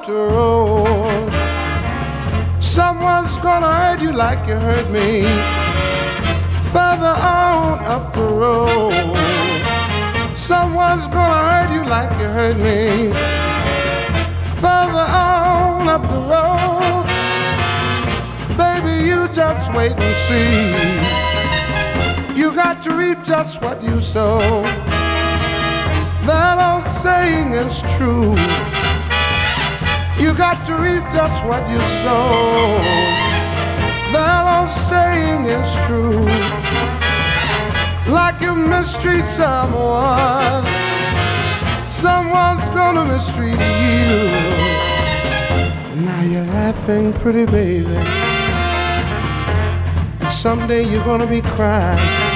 up the road. Someone's gonna hurt you like you hurt me. Further on up the road. Someone's gonna hurt you like you hurt me. Further on up the road. Baby, you just wait and see. You got to reap just what you sow. That old saying is true. You got to reap just what you sow. That old saying is true. Like you mistreat someone, someone's gonna mistreat you. Now you're laughing, pretty baby, and someday you're gonna be crying.